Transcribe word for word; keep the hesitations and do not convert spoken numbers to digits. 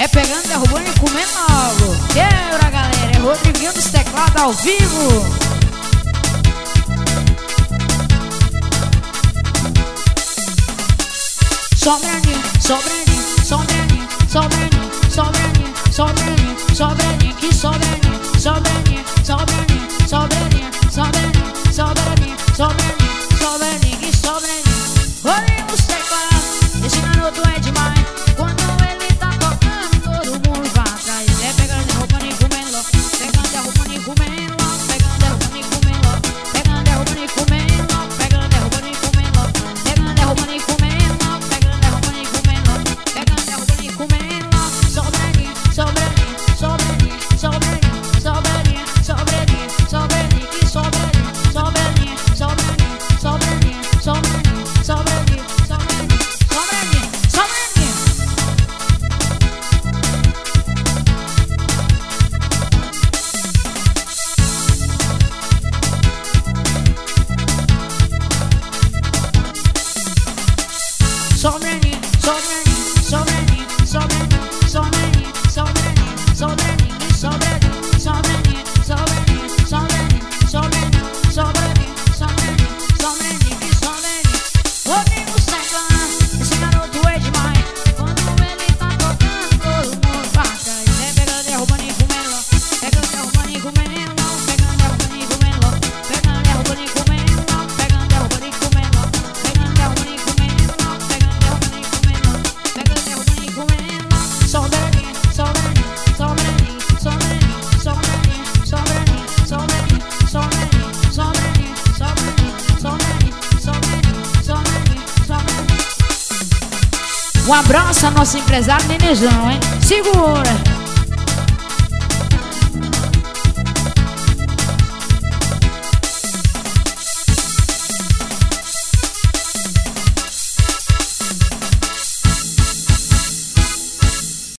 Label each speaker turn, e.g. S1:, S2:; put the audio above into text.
S1: É pegando, derrubando e comendo logo. Quebra, galera, é Rodriguinho dos teclados ao vivo. Sobreninho, sobreninho, sobreninho, sobreninho, sobreninho, sobreninho, sobreninho, que sobreninho, sobreninho, sobreninho, sobreninho, sobreninho, sobreninho, sobreninho, sobreninho, que sobreninho. Rodriguinho dos teclados, esse garoto é demais. Quando ele tá tocando, todo mundo vai atrás. É pegando, derrubando e comendo, pegando, derrubando e comendo, pegando, derrubando e comendo, pegando, derrubando e comendo, pegando, derrubando e comendo, pegando, derrubando e comendo, pegando, derrubando e comendo, pegando, derrubando e comendo. Sobreninho, sobreninho, sobreninho, sobreninho, sobreninho, sobreninho, sobreninho, que sobreninho, sobreninho, sobreninho, sobreninho, sobreninho, sobreninho, sobreninho, sobreninho, sobreninho. Sobreninho, sobreninho, sobreninho, sobreninho, sobreninho, sobreninho, sobreninho, sobreninho, sobreninho, sobreninho, sobreninho, sobreninho, sobreninho, sobreninho, sobreninho, que sobreninho. Rodriguinho dos teclados, esse garoto é demais. Quando ele tá tocando, todo mundo vai atrás. É pegando, derrubando e comendo, pegando, derrubando e comendo, pegando, derrubando e comendo, pegando, derrubando e comendo, pegando, derrubando e comendo, pegando, derrubando e comendo, pegando, derrubando e comendo, pegando, derrubando e comendo. Sobreninho, sobreninho, sobreninho, sobreninho, sobreninho, sobreninho, sobreninho, sobreninho, sobreninho, sobreninho, sobreninho, sobreninho, sobreninho, sobreninho. Um abraço a nosso empresário Nenezão, hein? Segura!